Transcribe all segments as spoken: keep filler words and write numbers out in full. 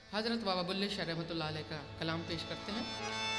हजरत बाबा बुल्ले शाह रहमतुल्लाह अलैह का कलाम पेश करते हैं।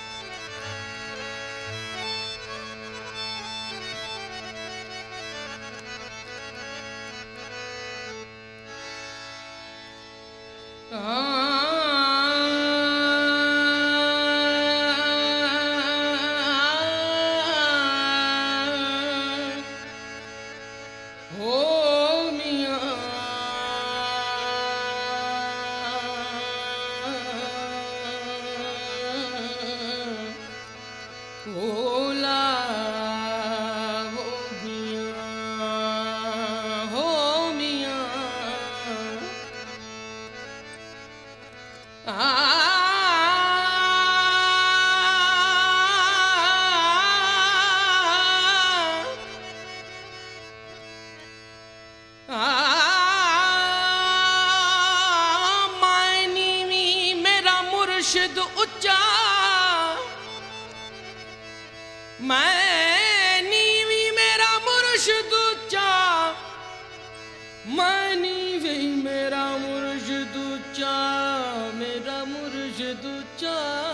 मैं नीवी मेरा मुर्शिद ऊंचा, मैं नीवी मेरा मुर्शिद ऊंचा, मेरा मुर्शिद ऊंचा।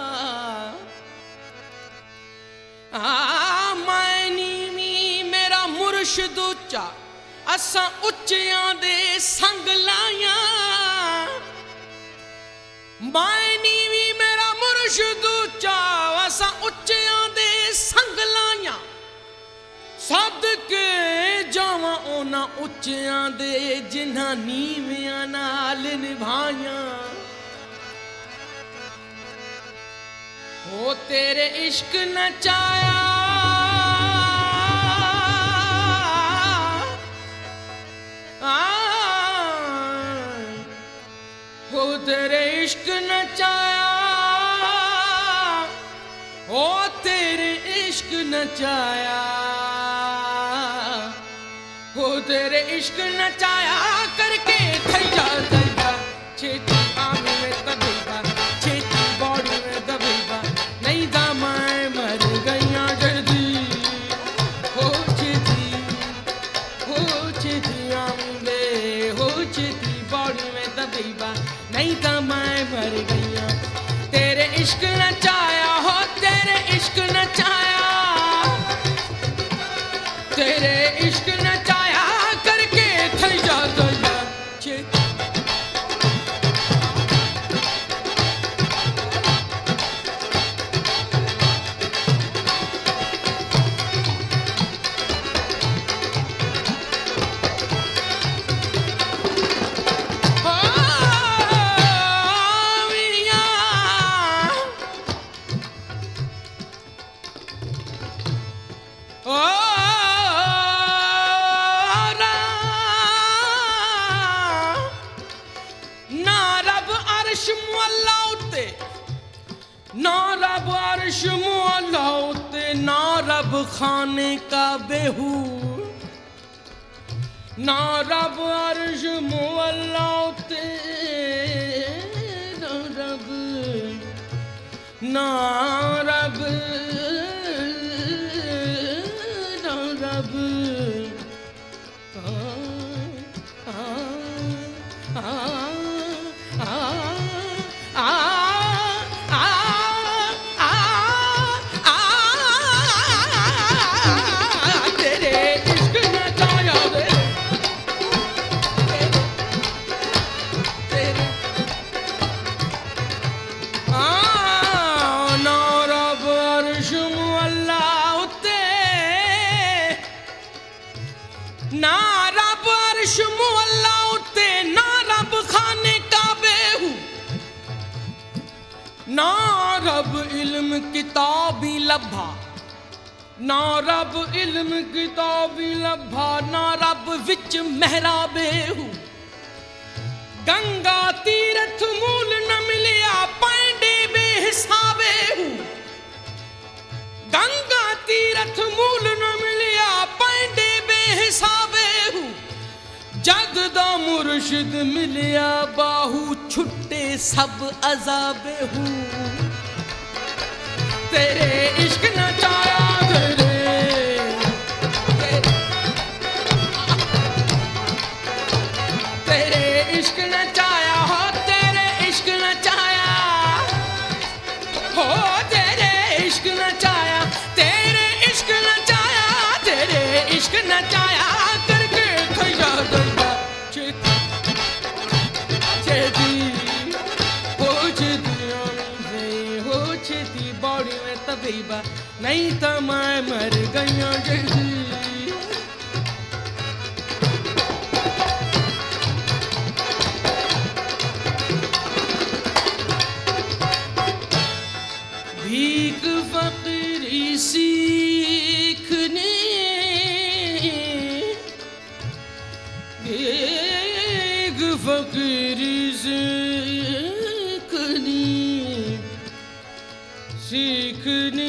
आ मैं नीवी मेरा मुर्शिद ऊंचा, असां उच्चियां दे संग लाया। मैं नीवी मेरा मुर्शिद ऊंचा, असां उच्चियां दे संग लाया। सदके जावां ओना उच्चियां दे जिन्हां नीवियां नाल निभाया। हो तेरे इश्क नचाया, हो तेरे इश्क नचाया, हो तेरे इश्क नचाया, हो तेरे इश्क नचाया करके थैया थैया छेती आमी में दबेगा, छेती बॉडी में दबेगा, नहीं दा मैं मर गईया जल्दी। हो छेती हो छेती आमी में, हो छेती बॉडी में दबेगा, नहीं दा मैं मर गईया। तेरे इश्क नचाया, हो तेरे इश्क नचाया, तेरे इश्क नचाया करके थैया थैया छेती। ना रब अर्श मुअल्ला उते, ना रब खाने का बेहू, ना रब अर्श मुअल्ला उते, ना रब ना रब ना रब आ आ आ आ आ ना रब अर्श मुअल्ला उते, ना रब खाने का बेहू, ना रब इल्म किताबी लभा, ना रब इल्म किताबी लभा, ना रब विच महरा बेहू। गंगा तीरथ मूल न मिलिया, पैंडे बेहिसाबे हूँ। गंगा तीरथ मूल न मिलिया, पैंडे बेहिसाबे हूँ। जग दा मुर्शिद मिलिया, बाहू छुट्टे सब अजाबे हूँ। तेरे इश्क नचाया, तेरे तेरे इश्क नचाया, हो तेरे इश्क नचाया। नहीं तो मैं मर गया जैसी। भीख फकीरी सीखने भीख फकीरी सीखनी सीखनी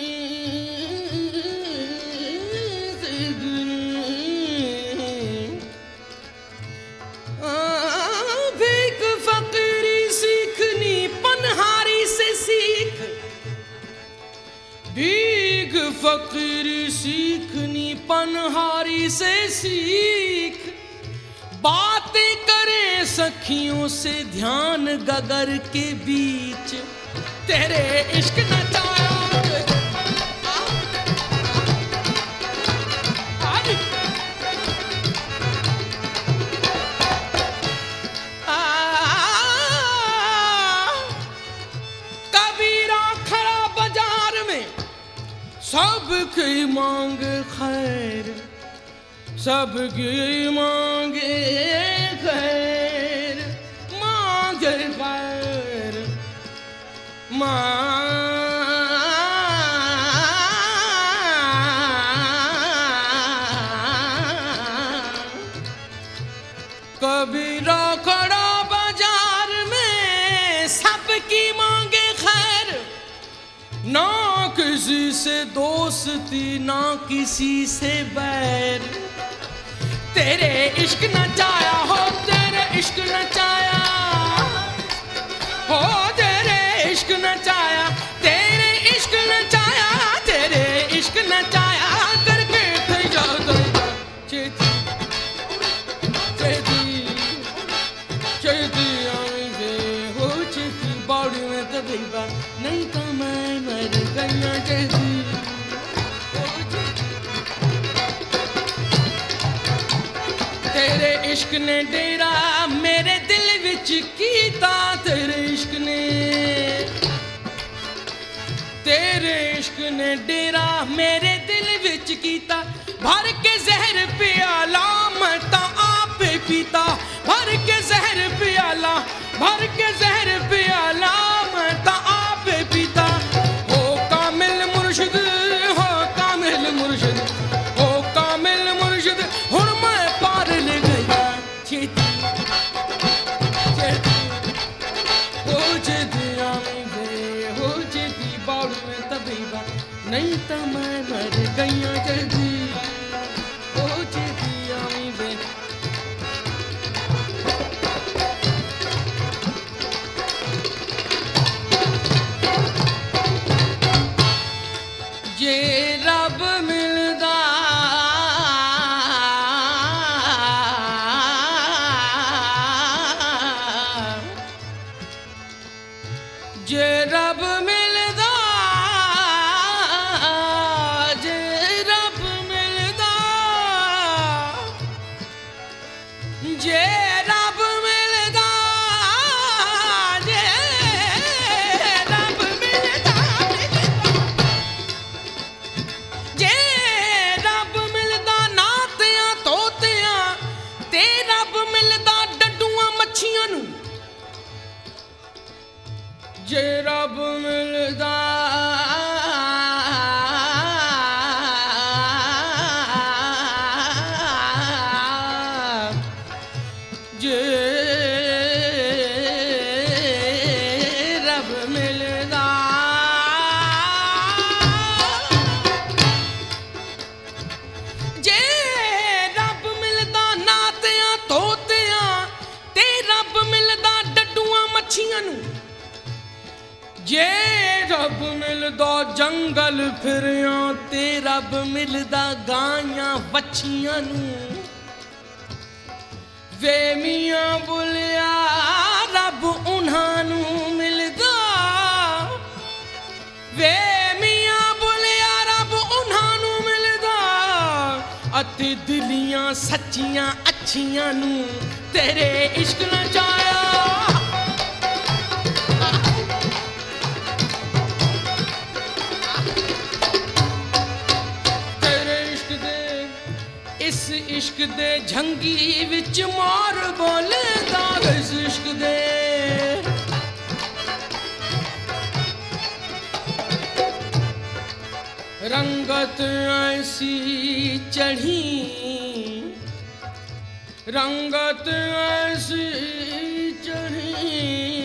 भीख फकीरी सीखनी पनहारी से सीख भीख फकीरी सीखनी पनहारी से सीख बातें करे सखियों से ध्यान गगर के बीच तेरे इश्क नचाया सबकी मांगे खैर सबकी मांगे खैर मांगे खैर मां कबीरा खड़ा बाजार में सबकी मांगे खैर ना किसी से दोस्ती ना किसी से बैर तेरे इश्क नचाया हो तेरे इश्क नचाया हो तेरे इश्क नचाया तेरे इश्क नचाया तेरे इश्क नचाया करके थई जा चेती चेती चेती आई वे हो चेती बाड़ी में दबेगा नहीं तो मैं मर गया चेती। तेरे इश्क ने डेरा मेरे दिल विच कीता तेरे इश्क ने तेरे इश्क ने डेरा मेरे दिल विच कीता भर के जहर पियाला मैं ता आप पीता भर के जहर पियाला भर के जहर पियाला मैं ता आप पीता हो कामिल मुर्शिद हो कामिल मुर्शिद हो कामिल मुर्शिद हुण मैं पार ले गया चेती चेती हो चेती आई वे हो चेती बाड़ू में तबीबा नहीं तो मैं मर गया चेती हो चेती आई वे जे रब मिलदा जे रब मिलदा जे रब मिलदा जे रब मिलदा जे रब मिलदा जे रब मिलदा नातियां तोतियां ते रब मिलदा डड्डूआं मच्छियां नूं जे रब मिलदा जे रब मिलदा जे रब मिलदा नातियां तोतियां ते रब मिलदा डड्डूआं मच्छियां नूं जे रब मिलदा जंगल फिरियां ते रब मिलदा गायां वच्छियां नूं वे मियां बुलिया रब उन्हां नूं मिलदा वे मियां बुलिया रब उन्हां नूं मिलदा अते दिलियां सच्चियां अच्छियां नूं तेरे इश्क नचाया इश्क दे झंगी विच मोर बोलेंदा, इस इश्क दे रंगत ऐसी चढ़ी, रंगत ऐसी चढ़ी,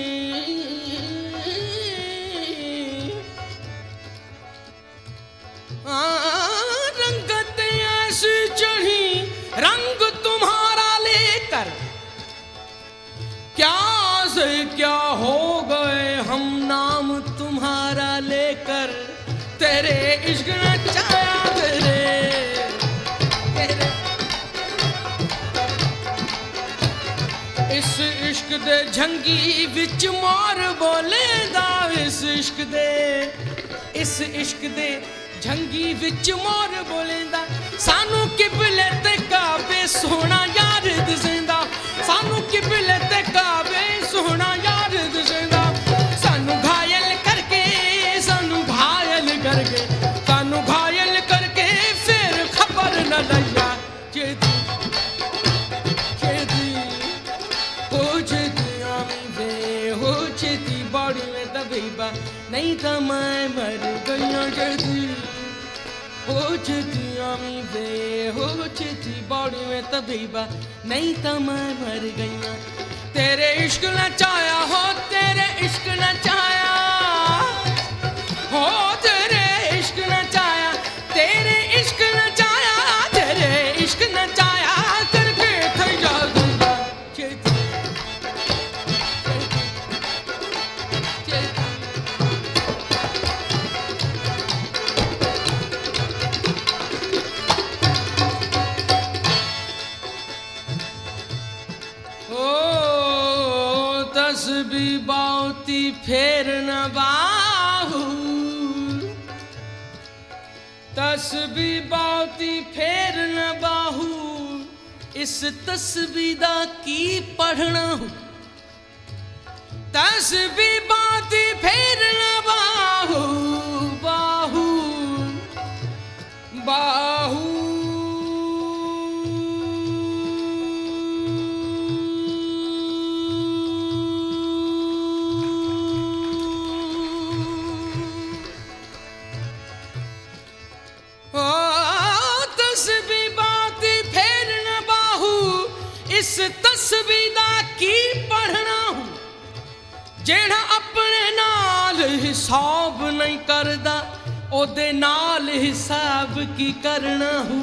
आ, रंगत ऐसी चढ़ी, रंग तुम्हारा लेकर क्या से क्या हो गए हम नाम तुम्हारा लेकर, तेरे इश्क नचाया तेरे, तेरे इस इश्क दे झंगी विच मोर बोलेंदा, इस इश्क दे इस इश्क दे झंगी विच मोर बोलेंदा, सानू किबले ते काबे सोना यार दसेंदा, सानू किबले ते काबे सोना यार दसेंदा, सानू घायल करके सानू घायल करके सानू घायल करके फिर खबर न लैया, चेती चेती हो चेती आमी वे, हो चेती बॉडी में दबेबा, नहीं तो मैं मर गया, चेती हो चेती आमी वे, हो चेती बॉडी में दबेबा, नहीं तो मैं मर गया, तेरे इश्क नचाया हो, तेरे इश्क नचाया हो, तेरे इश्क नचाया, तेरे इश्क नचाया, तेरे इश्क नचाया करके थई जा दूंगा, चेती चेती ओ तस्बीह बाउती फेर न बाहू, तस्बीह बाउती फेर न बाहू, इस तस्बीह दा की पढ़ना हूँ, तस्बीह बाउती फेर न बाहू, बाहू बाहू इस तस्बीह दा की पढ़ना हूँ, जेड़ा अपने नाल हिसाब नहीं करदा, ओदे नाल हिसाब की करना हूँ,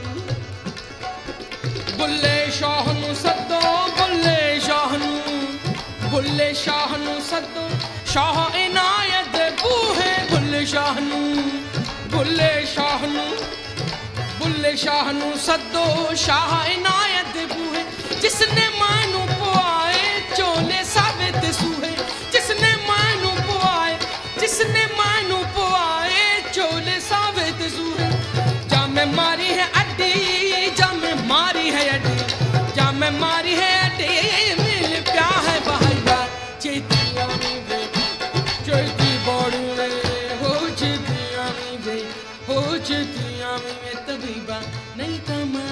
बुल्ले शाह नू सदो, बुल्ले शाह नू, बुल्ले शाह नू सदो, शाह इनायत दे बूहे, बुल्ले शाह नू, बुल्ले शाह नू, बुल्ले शाह नू सदो, शाह इनायत दे बूहे, जिसने मानू पुआए चोले सावे ते सूहे, जिसने मानू पुआए, जिसने मानू पुआए चोले सावे ते सूहे, जा मैं मारी है अड्डी, जा मैं मारी है अड्डी, जा मैं मारी है अड्डी, मिल प्या है बहाइया, चेती आमी वे, चेती बॉडी में, हो चेती आमी वे, हो चेती आमी में तबीबा, नहीं तो